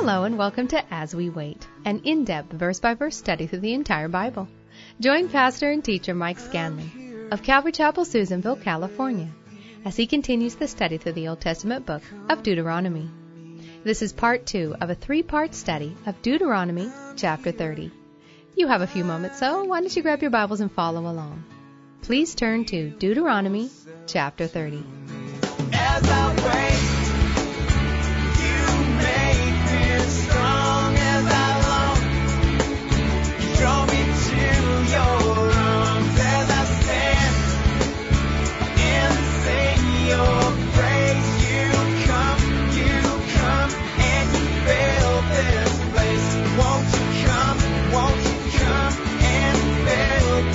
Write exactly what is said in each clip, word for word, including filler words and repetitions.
Hello and welcome to As We Wait, an in-depth verse-by-verse study through the entire Bible. Join pastor and teacher Mike Scanlon of Calvary Chapel, Susanville, California, as he continues the study through the Old Testament book of Deuteronomy. This is part two of a three-part study of Deuteronomy chapter thirty. You have a few moments, so why don't you grab your Bibles and follow along. Please turn to Deuteronomy chapter thirty. As I wait, you make me strong as I long. Draw me to your arms as I stand and sing your praise. You come, you come, and you fill this place. Won't you come, won't you come and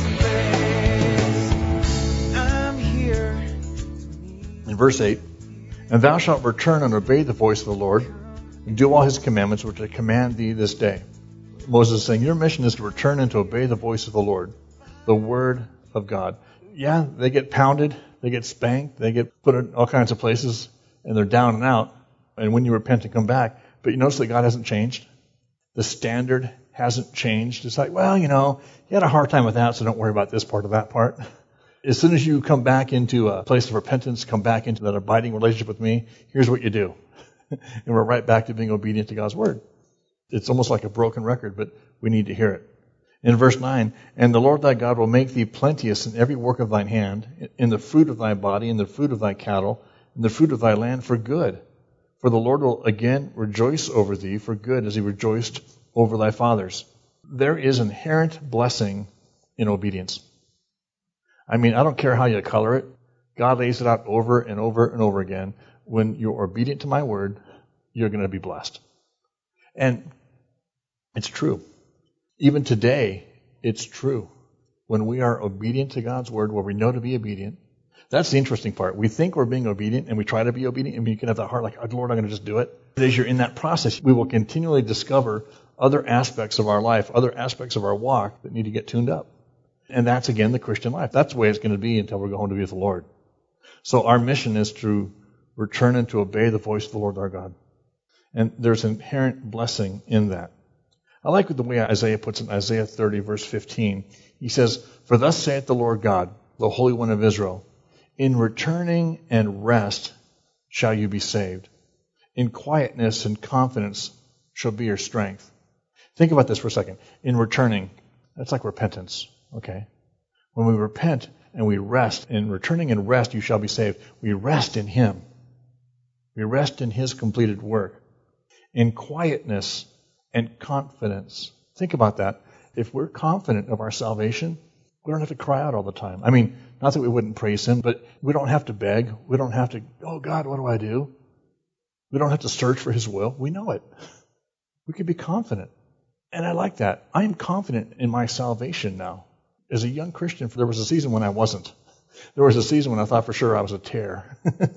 fill this place? I'm here. In verse eight, and thou shalt return and obey the voice of the Lord, and do all his commandments which I command thee this day. Moses is saying, your mission is to return and to obey the voice of the Lord, the word of God. Yeah, they get pounded, they get spanked, they get put in all kinds of places, and they're down and out. And when you repent and come back, but you notice that God hasn't changed. The standard hasn't changed. It's like, well, you know, you had a hard time with that, so don't worry about this part or that part. As soon as you come back into a place of repentance, come back into that abiding relationship with me, here's what you do. And we're right back to being obedient to God's word. It's almost like a broken record, but we need to hear it. In verse nine, and the Lord thy God will make thee plenteous in every work of thine hand, in the fruit of thy body, in the fruit of thy cattle, in the fruit of thy land for good. For the Lord will again rejoice over thee for good as he rejoiced over thy fathers. There is inherent blessing in obedience. I mean, I don't care how you color it. God lays it out over and over and over again. When you're obedient to my word, you're going to be blessed. And it's true. Even today, it's true. When we are obedient to God's word, where we know to be obedient, that's the interesting part. We think we're being obedient, and we try to be obedient, and we can have that heart like, oh, Lord, I'm going to just do it. But as you're in that process, we will continually discover other aspects of our life, other aspects of our walk that need to get tuned up. And that's, again, the Christian life. That's the way it's going to be until we're going to be with the Lord. So our mission is to return and to obey the voice of the Lord our God. And there's inherent blessing in that. I like the way Isaiah puts it in Isaiah thirty, verse fifteen. He says, for thus saith the Lord God, the Holy One of Israel, in returning and rest shall you be saved. In quietness and confidence shall be your strength. Think about this for a second. In returning, that's like repentance. Okay. When we repent and we rest, in returning and rest, you shall be saved. We rest in him. We rest in his completed work. In quietness and confidence. Think about that. If we're confident of our salvation, we don't have to cry out all the time. I mean, not that we wouldn't praise him, but we don't have to beg. We don't have to, oh God, what do I do? We don't have to search for his will. We know it. We can be confident. And I like that. I am confident in my salvation now. As a young Christian, there was a season when I wasn't. There was a season when I thought for sure I was a tear.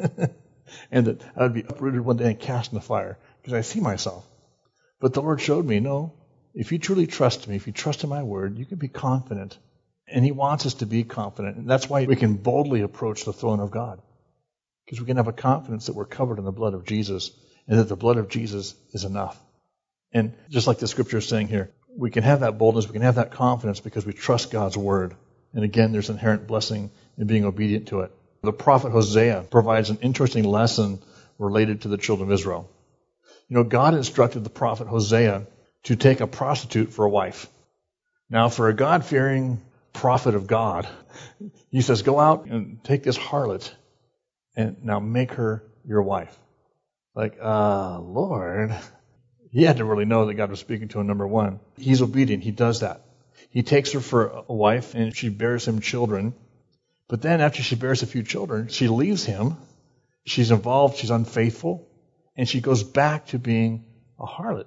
And that I would be uprooted one day and cast in the fire because I see myself. But the Lord showed me, no, if you truly trust me, if you trust in my word, you can be confident. And he wants us to be confident. And that's why we can boldly approach the throne of God. Because we can have a confidence that we're covered in the blood of Jesus and that the blood of Jesus is enough. And just like the scripture is saying here, we can have that boldness, we can have that confidence because we trust God's word. And again, there's inherent blessing in being obedient to it. The prophet Hosea provides an interesting lesson related to the children of Israel. You know, God instructed the prophet Hosea to take a prostitute for a wife. Now, for a God-fearing prophet of God, he says, go out and take this harlot and now make her your wife. Like, uh, Lord... He had to really know that God was speaking to him, number one. He's obedient. He does that. He takes her for a wife, and she bears him children. But then after she bears a few children, she leaves him. She's involved. She's unfaithful. And she goes back to being a harlot.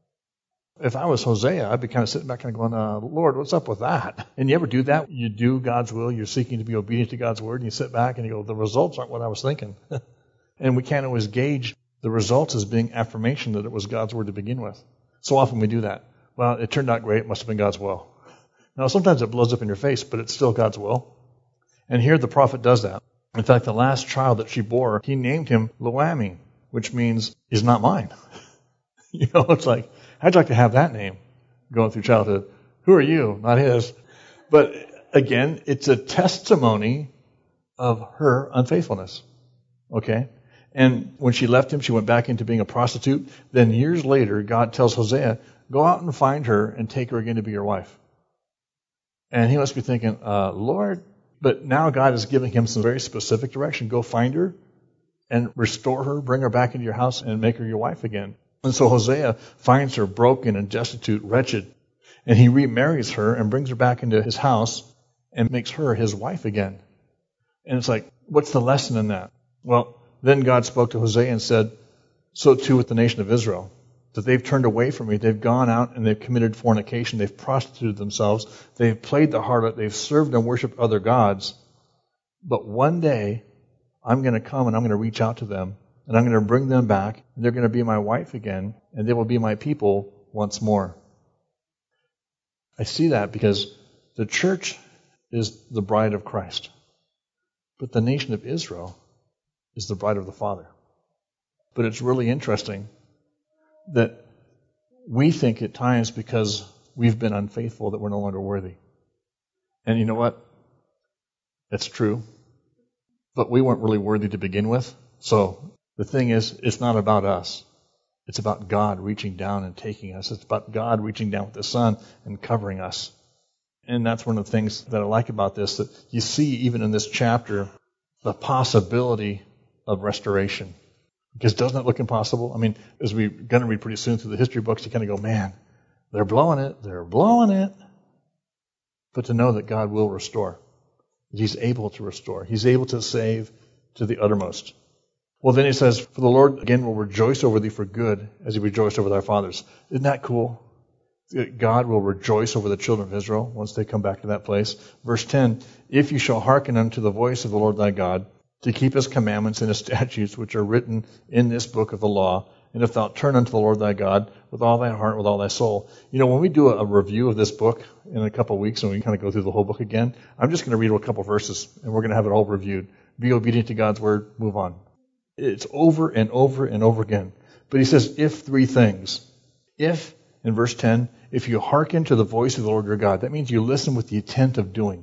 If I was Hosea, I'd be kind of sitting back and going, uh, Lord, what's up with that? And you ever do that? You do God's will. You're seeking to be obedient to God's word. And you sit back and you go, the results aren't what I was thinking. And we can't always gauge the results as being affirmation that it was God's word to begin with. So often we do that. Well, it turned out great. It must have been God's will. Now, sometimes it blows up in your face, but it's still God's will. And here the prophet does that. In fact, the last child that she bore, he named him Lo-Ammi, which means, is not mine. You know, it's like, I'd like to have that name going through childhood. Who are you? Not his. But again, it's a testimony of her unfaithfulness. Okay? And when she left him, she went back into being a prostitute. Then years later, God tells Hosea, go out and find her and take her again to be your wife. And he must be thinking, uh, Lord, but now God is giving him some very specific direction. Go find her and restore her, bring her back into your house and make her your wife again. And so Hosea finds her broken and destitute, wretched, and he remarries her and brings her back into his house and makes her his wife again. And it's like, what's the lesson in that? Well, then God spoke to Hosea and said, so too with the nation of Israel, that they've turned away from me. They've gone out and they've committed fornication. They've prostituted themselves. They've played the harlot. They've served and worshipped other gods. But one day, I'm going to come and I'm going to reach out to them and I'm going to bring them back. And they're going to be my wife again and they will be my people once more. I see that because the church is the bride of Christ. But the nation of Israel is the bride of the Father. But it's really interesting that we think at times because we've been unfaithful that we're no longer worthy. And you know what? That's true. But we weren't really worthy to begin with. So the thing is, it's not about us. It's about God reaching down and taking us. It's about God reaching down with the Son and covering us. And that's one of the things that I like about this, that you see even in this chapter the possibility of restoration. Because doesn't it look impossible? I mean, as we're going to read pretty soon through the history books, you kind of go, man, they're blowing it, they're blowing it. But to know that God will restore, that He's able to restore, He's able to save to the uttermost. Well, then he says, for the Lord again will rejoice over thee for good, as He rejoiced over thy fathers. Isn't that cool? God will rejoice over the children of Israel once they come back to that place. Verse ten, if you shall hearken unto the voice of the Lord thy God, to keep His commandments and His statutes, which are written in this book of the law, and if thou turn unto the Lord thy God with all thy heart, with all thy soul. You know, when we do a, a review of this book in a couple of weeks, and we kind of go through the whole book again, I'm just going to read a couple of verses, and we're going to have it all reviewed. Be obedient to God's word, move on. It's over and over and over again. But he says, if three things. If, in verse ten, if you hearken to the voice of the Lord your God, that means you listen with the intent of doing.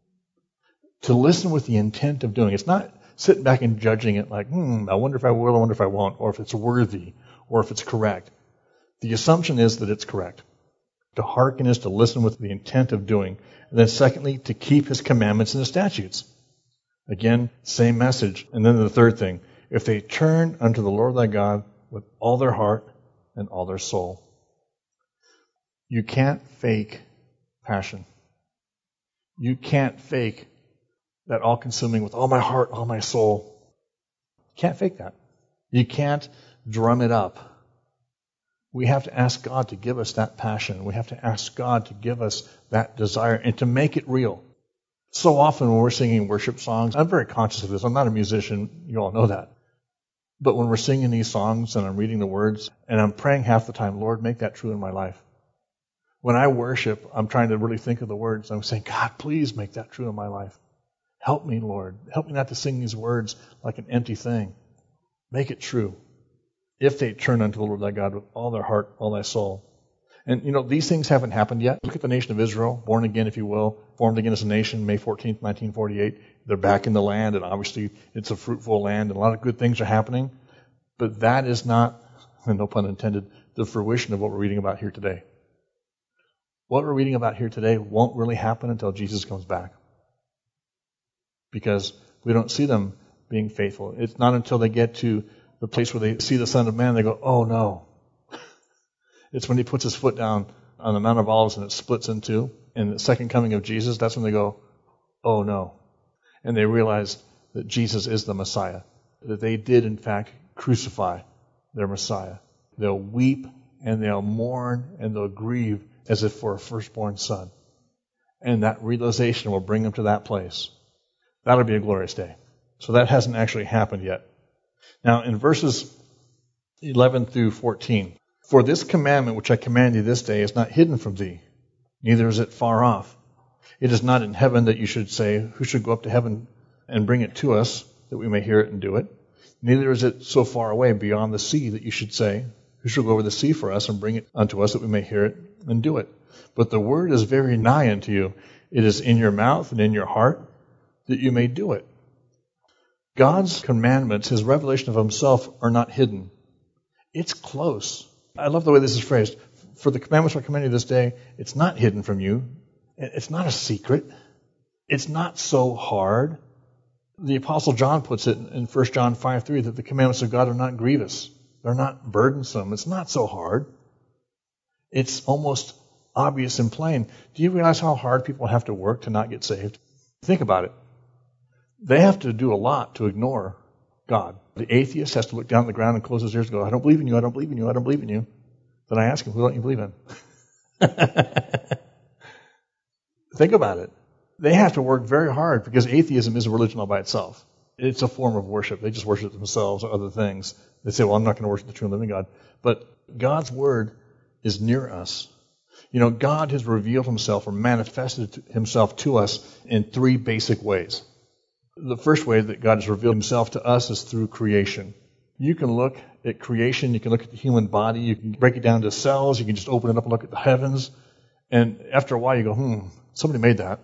To listen with the intent of doing. It's not sitting back and judging it like, hmm, I wonder if I will, I wonder if I won't, or if it's worthy, or if it's correct. The assumption is that it's correct. To hearken is to listen with the intent of doing. And then secondly, to keep His commandments and His statutes. Again, same message. And then the third thing, if they turn unto the Lord thy God with all their heart and all their soul. You can't fake passion. You can't fake that all-consuming with all my heart, all my soul. You can't fake that. You can't drum it up. We have to ask God to give us that passion. We have to ask God to give us that desire and to make it real. So often when we're singing worship songs, I'm very conscious of this. I'm not a musician. You all know that. But when we're singing these songs and I'm reading the words and I'm praying half the time, Lord, make that true in my life. When I worship, I'm trying to really think of the words. I'm saying, God, please make that true in my life. Help me, Lord. Help me not to sing these words like an empty thing. Make it true. If they turn unto the Lord thy God with all their heart, all thy soul. And, you know, these things haven't happened yet. Look at the nation of Israel, born again, if you will, formed again as a nation, May fourteenth, nineteen forty-eight. They're back in the land, and obviously it's a fruitful land, and a lot of good things are happening. But that is not, and no pun intended, the fruition of what we're reading about here today. What we're reading about here today won't really happen until Jesus comes back. Because we don't see them being faithful. It's not until they get to the place where they see the Son of Man, they go, oh no. It's when He puts His foot down on the Mount of Olives and it splits in two. And the second coming of Jesus, that's when they go, oh no. And they realize that Jesus is the Messiah. That they did, in fact, crucify their Messiah. They'll weep and they'll mourn and they'll grieve as if for a firstborn son. And that realization will bring them to that place. That'll be a glorious day. So that hasn't actually happened yet. Now, in verses eleven through fourteen, for this commandment which I command thee this day is not hidden from thee, neither is it far off. It is not in heaven that you should say, who should go up to heaven and bring it to us, that we may hear it and do it. Neither is it so far away beyond the sea that you should say, who shall go over the sea for us and bring it unto us that we may hear it and do it. But the word is very nigh unto you. It is in your mouth and in your heart that you may do it. God's commandments, his revelation of himself, are not hidden. It's close. I love the way this is phrased. For the commandments are commanded this day, it's not hidden from you. It's not a secret. It's not so hard. The Apostle John puts it in First John five three that the commandments of God are not grievous. They're not burdensome. It's not so hard. It's almost obvious and plain. Do you realize how hard people have to work to not get saved? Think about it. They have to do a lot to ignore God. The atheist has to look down at the ground and close his ears and go, I don't believe in you, I don't believe in you, I don't believe in you. Then I ask him, who don't you believe in? Think about it. They have to work very hard because atheism is a religion all by itself. It's a form of worship. They just worship themselves or other things. They say, well, I'm not going to worship the true and living God. But God's word is near us. You know, God has revealed himself or manifested himself to us in three basic ways. The first way that God has revealed himself to us is through creation. You can look at creation, you can look at the human body, you can break it down to cells, you can just open it up and look at the heavens, and after a while you go, hmm, somebody made that.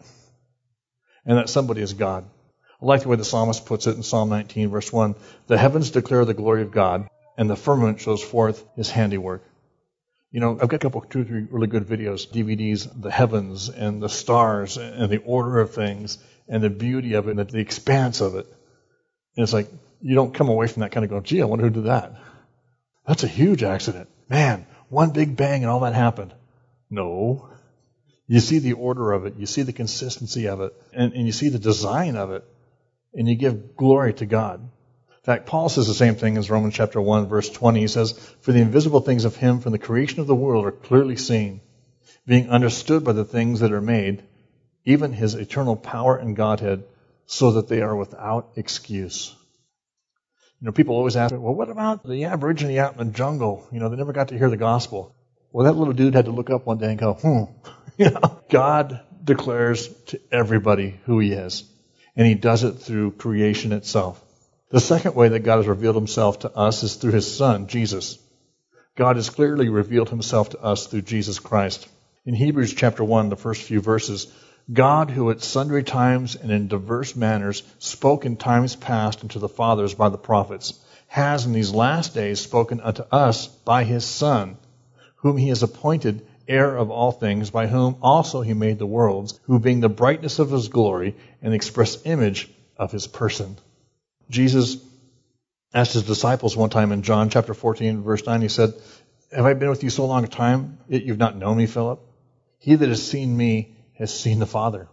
And that somebody is God. I like the way the psalmist puts it in Psalm nineteen, verse one. The heavens declare the glory of God, and the firmament shows forth his handiwork. You know, I've got a couple, two or three really good videos, D V Ds, the heavens and the stars and the order of things and the beauty of it and the expanse of it. And it's like, you don't come away from that kind of going, gee, I wonder who did that. That's a huge accident. Man, one big bang and all that happened. No. You see the order of it. You see the consistency of it. And, and you see the design of it. And you give glory to God. In fact, Paul says the same thing as Romans chapter one, verse twenty. He says, for the invisible things of him from the creation of the world are clearly seen, being understood by the things that are made, even his eternal power and Godhead, so that they are without excuse. You know, people always ask, well, what about the Aborigine out in the jungle? You know, they never got to hear the gospel. Well, that little dude had to look up one day and go, hmm. You know, God declares to everybody who he is. And he does it through creation itself. The second way that God has revealed himself to us is through his Son, Jesus. God has clearly revealed himself to us through Jesus Christ. In Hebrews chapter one, the first few verses, God, who at sundry times and in diverse manners spoke in times past unto the fathers by the prophets, has in these last days spoken unto us by his Son, whom he has appointed heir of all things, by whom also he made the worlds, who being the brightness of his glory and the express image of his person. Jesus asked his disciples one time in John chapter fourteen, verse nine, he said, have I been with you so long a time, yet you've not known me, Philip? He that has seen me has seen the Father.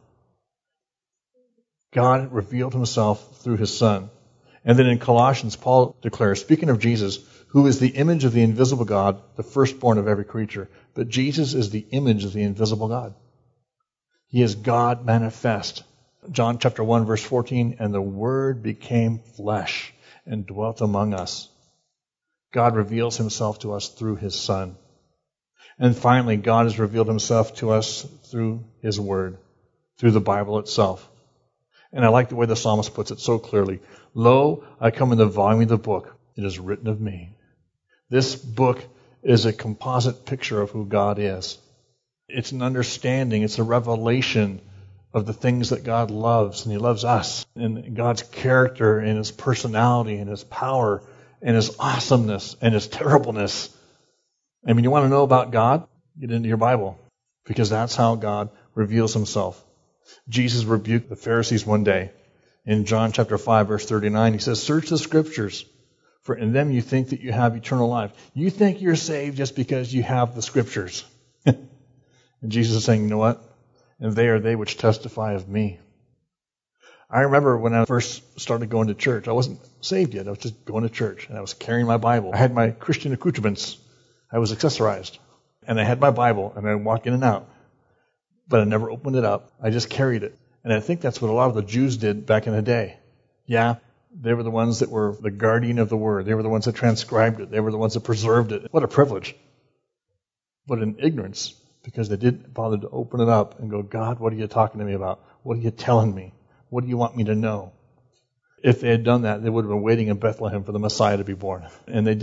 God revealed himself through his Son. And then in Colossians, Paul declares, speaking of Jesus, who is the image of the invisible God, the firstborn of every creature. But Jesus is the image of the invisible God. He is God manifest. John chapter one, verse fourteen, and the Word became flesh and dwelt among us. God reveals himself to us through his Son. And finally, God has revealed himself to us through his Word, through the Bible itself. And I like the way the psalmist puts it so clearly. Lo, I come in the volume of the book. It is written of me. This book is a composite picture of who God is. It's an understanding. It's a revelation of the things that God loves. And he loves us. And God's character and his personality and his power and his awesomeness and his terribleness. I mean, you want to know about God? Get into your Bible. Because that's how God reveals himself. Jesus rebuked the Pharisees one day. In John chapter five, verse thirty-nine, he says, search the scriptures, for in them you think that you have eternal life. You think you're saved just because you have the scriptures. And Jesus is saying, you know what? And they are they which testify of me. I remember when I first started going to church, I wasn't saved yet. I was just going to church, and I was carrying my Bible. I had my Christian accoutrements. I was accessorized. And I had my Bible, and I walked in and out. But I never opened it up. I just carried it. And I think that's what a lot of the Jews did back in the day. Yeah, they were the ones that were the guardian of the Word. They were the ones that transcribed it. They were the ones that preserved it. What a privilege. But in ignorance, because they didn't bother to open it up and go, God, what are you talking to me about? What are you telling me? What do you want me to know? If they had done that, they would have been waiting in Bethlehem for the Messiah to be born. And they didn't.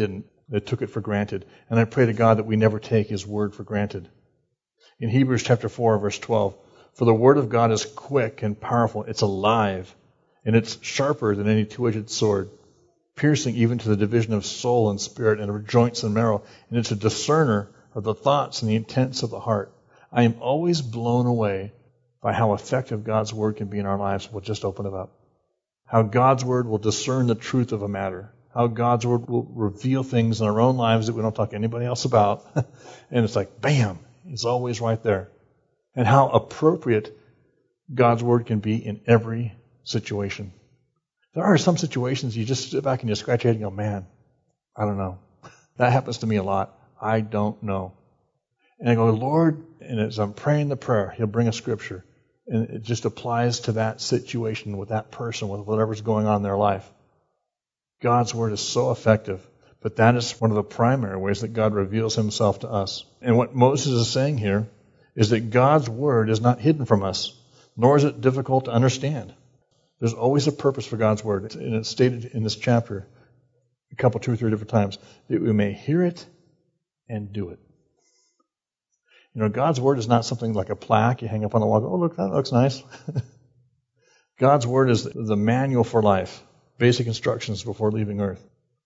They took it for granted. And I pray to God that we never take His word for granted. In Hebrews chapter four, verse twelve, for the word of God is quick and powerful. It's alive, and it's sharper than any two-edged sword, piercing even to the division of soul and spirit and of joints and marrow, and it's a discerner of the thoughts and the intents of the heart. I am always blown away by how effective God's word can be in our lives. We'll just open it up. How God's word will discern the truth of a matter. How God's word will reveal things in our own lives that we don't talk to anybody else about. And it's like, bam, it's always right there. And how appropriate God's word can be in every situation. There are some situations you just sit back and you scratch your head and go, man, I don't know. That happens to me a lot. I don't know. And I go, Lord, and as I'm praying the prayer, He'll bring a scripture. And it just applies to that situation with that person, with whatever's going on in their life. God's word is so effective. But that is one of the primary ways that God reveals Himself to us. And what Moses is saying here is that God's word is not hidden from us, nor is it difficult to understand. There's always a purpose for God's word. And it's stated in this chapter a couple, two or three different times, that we may hear it and do it. You know, God's word is not something like a plaque you hang up on the wall. Oh, look, that looks nice. God's word is the manual for life, basic instructions before leaving earth.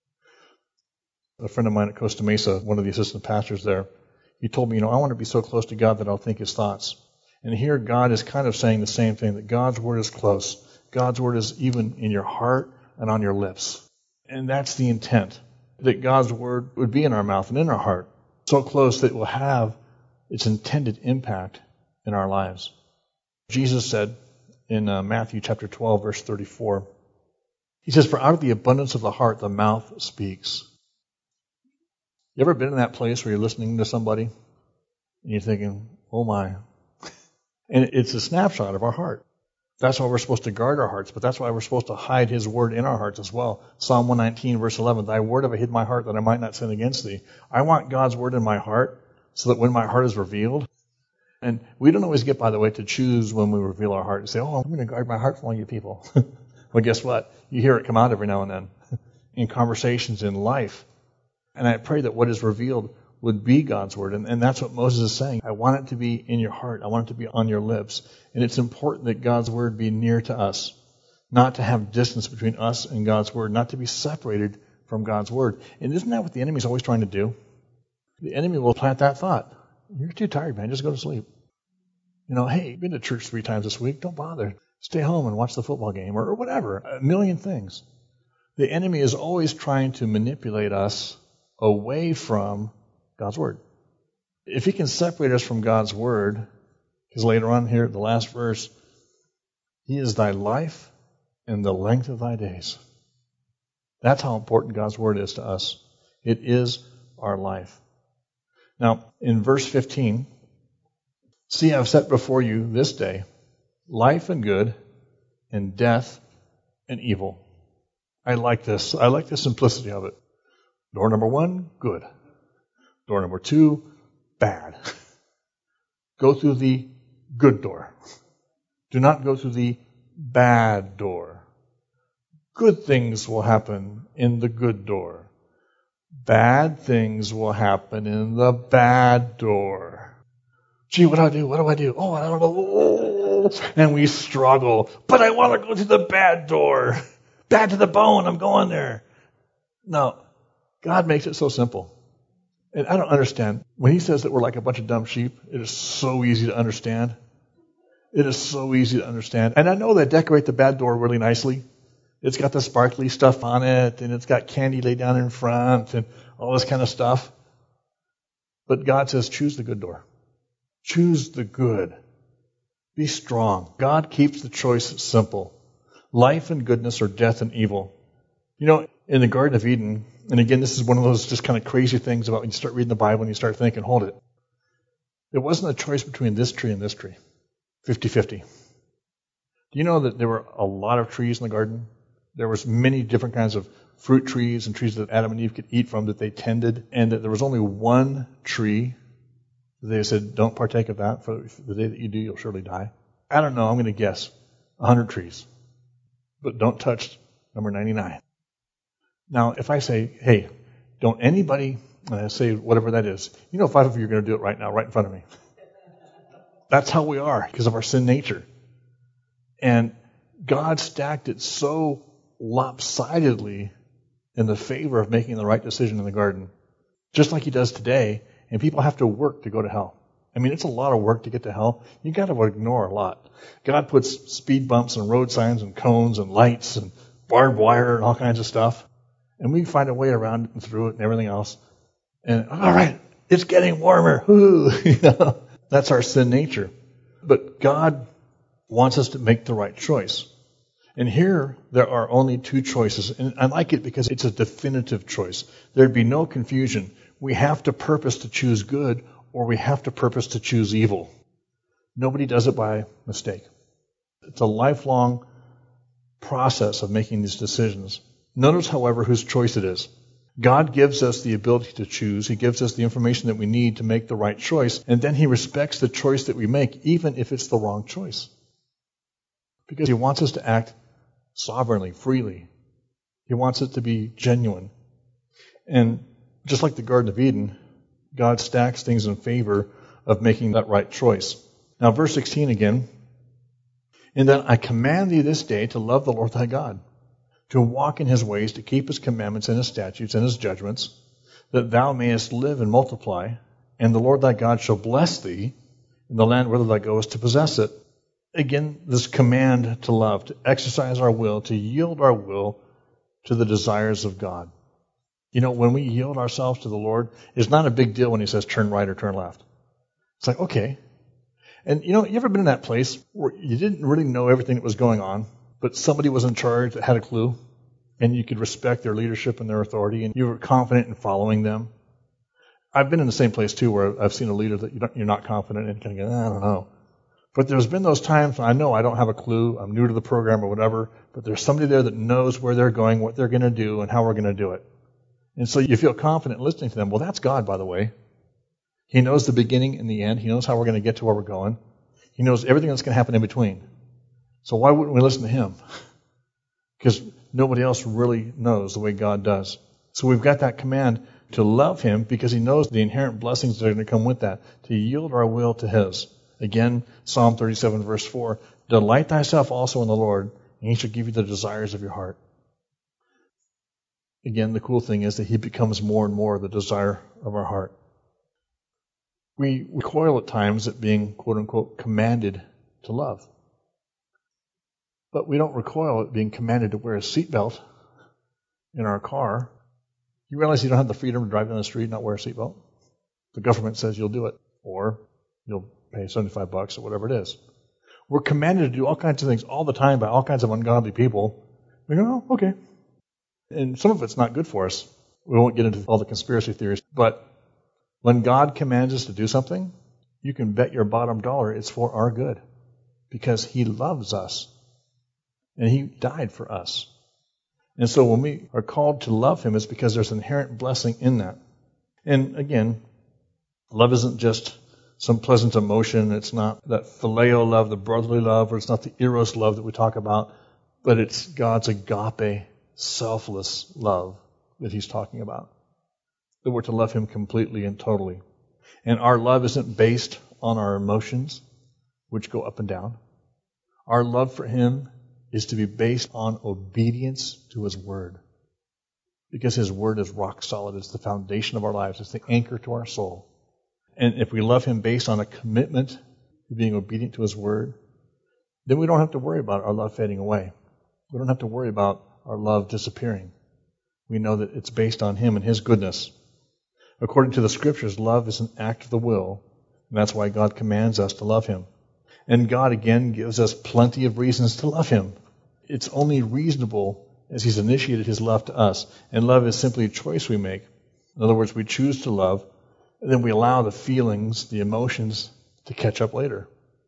A friend of mine at Costa Mesa, one of the assistant pastors there, he told me, you know, I want to be so close to God that I'll think His thoughts. And here God is kind of saying the same thing, that God's word is close. God's word is even in your heart and on your lips. And that's the intent, that God's word would be in our mouth and in our heart, so close that it will have its intended impact in our lives. Jesus said in uh, Matthew chapter twelve, verse thirty-four, He says, for out of the abundance of the heart, the mouth speaks. You ever been in that place where you're listening to somebody and you're thinking, oh my. And it's a snapshot of our heart. That's why we're supposed to guard our hearts, but that's why we're supposed to hide His word in our hearts as well. Psalm one nineteen, verse eleven, Thy word have I hid in my heart that I might not sin against Thee. I want God's word in my heart so that when my heart is revealed, and we don't always get, by the way, to choose when we reveal our heart and say, oh, I'm going to guard my heart from all you people. Well, guess what? You hear it come out every now and then in conversations in life. And I pray that what is revealed would be God's word. And, and that's what Moses is saying. I want it to be in your heart. I want it to be on your lips. And it's important that God's word be near to us, not to have distance between us and God's word, not to be separated from God's word. And isn't that what the enemy's always trying to do? The enemy will plant that thought. You're too tired, man. Just go to sleep. You know, hey, you've been to church three times this week. Don't bother. Stay home and watch the football game or, or whatever. A million things. The enemy is always trying to manipulate us away from God's word. If he can separate us from God's word, because later on here, the last verse, He is thy life and the length of thy days. That's how important God's word is to us. It is our life. Now, in verse fifteen, see, I've set before you this day life and good, and death and evil. I like this. I like the simplicity of it. Door number one, good. Door number two, bad. Go through the good door. Do not go through the bad door. Good things will happen in the good door. Bad things will happen in the bad door. Gee, what do I do? What do I do? Oh, I don't know. Oh, and we struggle. But I want to go to the bad door. Bad to the bone. I'm going there. No. God makes it so simple. And I don't understand. When He says that we're like a bunch of dumb sheep, it is so easy to understand. It is so easy to understand. And I know they decorate the bad door really nicely. It's got the sparkly stuff on it, and it's got candy laid down in front, and all this kind of stuff. But God says, choose the good door. Choose the good. Be strong. God keeps the choice simple. Life and goodness or death and evil. You know, in the Garden of Eden, and again, this is one of those just kind of crazy things about when you start reading the Bible and you start thinking, hold it. It wasn't a choice between this tree and this tree. fifty-fifty. Do you know that there were a lot of trees in the garden? There was many different kinds of fruit trees and trees that Adam and Eve could eat from that they tended, and that there was only one tree that they said, don't partake of that, for the day that you do, you'll surely die. I don't know, I'm going to guess one hundred trees. But don't touch number ninety-nine. Now, if I say, hey, Don't anybody uh, say whatever that is. You know, five of you are going to do it right now, right in front of me. That's how we are because of our sin nature. And God stacked it so lopsidedly in the favor of making the right decision in the garden, just like he does today, and people have to work to go to hell. I mean, it's a lot of work to get to hell. You got to ignore a lot. God puts speed bumps and road signs and cones and lights and barbed wire and all kinds of stuff, and we find a way around it and through it and everything else. And all right, it's getting warmer. Woo! You know, that's our sin nature. But God wants us to make the right choice. And here, there are only two choices. And I like it because it's a definitive choice. There'd be no confusion. We have to purpose to choose good, or we have to purpose to choose evil. Nobody does it by mistake. It's a lifelong process of making these decisions. Notice, however, whose choice it is. God gives us the ability to choose. He gives us the information that we need to make the right choice. And then he respects the choice that we make, even if it's the wrong choice. Because he wants us to act sovereignly, freely. He wants it to be genuine. And just like the Garden of Eden, God stacks things in favor of making that right choice. Now, verse sixteen again. And then I command thee this day to love the Lord thy God, to walk in his ways, to keep his commandments and his statutes and his judgments, that thou mayest live and multiply, and the Lord thy God shall bless thee in the land whither thou goest to possess it. Again, this command to love, to exercise our will, to yield our will to the desires of God. You know, when we yield ourselves to the Lord, it's not a big deal when he says turn right or turn left. It's like, okay. And you know, you ever been in that place where you didn't really know everything that was going on, but somebody was in charge that had a clue, and you could respect their leadership and their authority, and you were confident in following them? I've been in the same place, too, where I've seen a leader that you don't, you're not confident in, kind of go, I don't know. But there's been those times when I know I don't have a clue, I'm new to the program or whatever, but there's somebody there that knows where they're going, what they're going to do, and how we're going to do it. And so you feel confident listening to them. Well, that's God, by the way. He knows the beginning and the end. He knows how we're going to get to where we're going. He knows everything that's going to happen in between. So why wouldn't we listen to him? Because nobody else really knows the way God does. So we've got that command to love him because he knows the inherent blessings that are going to come with that, to yield our will to his. Again, Psalm thirty-seven, verse four, delight thyself also in the Lord, and he shall give you the desires of your heart. Again, the cool thing is that he becomes more and more the desire of our heart. We recoil at times at being, quote unquote, commanded to love. But we don't recoil at being commanded to wear a seatbelt in our car. You realize you don't have the freedom to drive down the street and not wear a seatbelt? The government says you'll do it, or you'll pay seventy-five bucks or whatever it is. We're commanded to do all kinds of things all the time by all kinds of ungodly people. We go, oh, okay. And some of it's not good for us. We won't get into all the conspiracy theories. But when God commands us to do something, you can bet your bottom dollar it's for our good. Because he loves us. And he died for us. And so when we are called to love him, it's because there's inherent blessing in that. And again, love isn't just some pleasant emotion. It's not that phileo love, the brotherly love, or it's not the eros love that we talk about, but it's God's agape, selfless love that he's talking about. That we're to love him completely and totally. And our love isn't based on our emotions, which go up and down. Our love for him is to be based on obedience to his word. Because his word is rock solid. It's the foundation of our lives. It's the anchor to our soul. And if we love him based on a commitment to being obedient to his word, then we don't have to worry about our love fading away. We don't have to worry about our love disappearing. We know that it's based on him and his goodness. According to the scriptures, love is an act of the will, and that's why God commands us to love him. And God, again, gives us plenty of reasons to love him. It's only reasonable as he's initiated his love to us. And love is simply a choice we make. In other words, we choose to love, and then we allow the feelings, the emotions, to catch up later.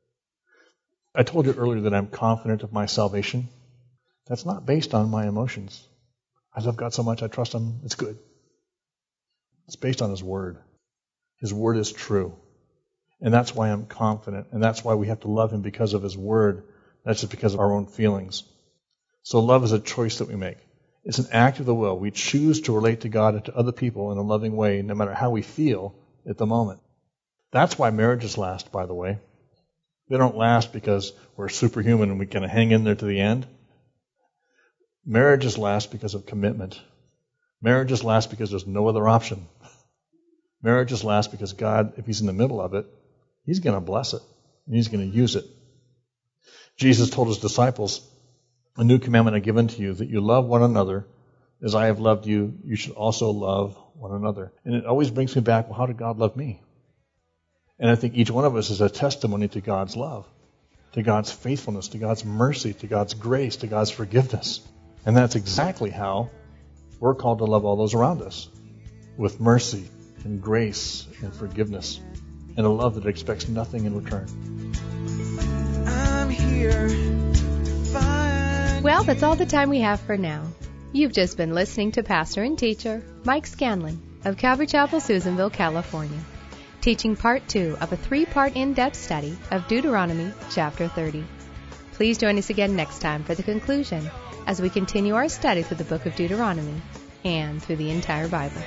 I told you earlier that I'm confident of my salvation. That's not based on my emotions. I love God so much, I trust him, it's good. It's based on his word. His word is true. And that's why I'm confident. And that's why we have to love him because of his word. That's just because of our own feelings. So love is a choice that we make. It's an act of the will. We choose to relate to God and to other people in a loving way, no matter how we feel at the moment. That's why marriages last, by the way. They don't last because we're superhuman and we kind of hang in there to the end. Marriages last because of commitment. Marriages last because there's no other option. Marriages last because God, if He's in the middle of it, He's going to bless it. And He's going to use it. Jesus told His disciples, "A new commandment I give unto you, that you love one another as I have loved you, you should also love one another." And it always brings me back, well, how did God love me? And I think each one of us is a testimony to God's love, to God's faithfulness, to God's mercy, to God's grace, to God's forgiveness. And that's exactly how we're called to love all those around us, with mercy and grace and forgiveness, and a love that expects nothing in return. I'm here to find Well, that's all the time we have for now. You've just been listening to pastor and teacher Mike Scanlon of Calvary Chapel, Susanville, California, teaching part two of a three-part in-depth study of Deuteronomy chapter thirty. Please join us again next time for the conclusion as we continue our study through the book of Deuteronomy and through the entire Bible.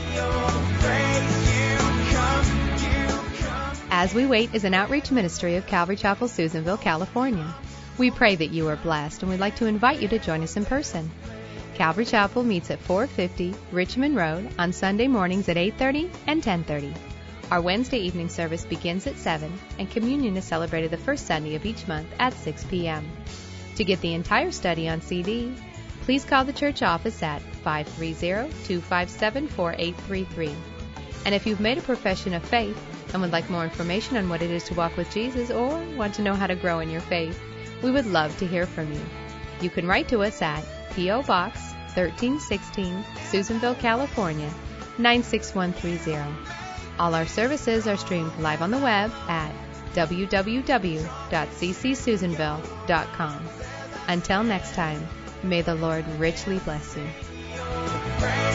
As We Wait is an outreach ministry of Calvary Chapel, Susanville, California. We pray that you are blessed, and we'd like to invite you to join us in person. Calvary Chapel meets at four fifty Richmond Road on Sunday mornings at eight thirty and ten thirty. Our Wednesday evening service begins at seven, and communion is celebrated the first Sunday of each month at six p.m. To get the entire study on C D, please call the church office at five three zero, two five seven, four eight three three. And if you've made a profession of faith and would like more information on what it is to walk with Jesus, or want to know how to grow in your faith, we would love to hear from you. You can write to us at P O. Box thirteen sixteen, Susanville, California, nine six one three zero. All our services are streamed live on the web at w w w dot c c susanville dot com. Until next time, may the Lord richly bless you.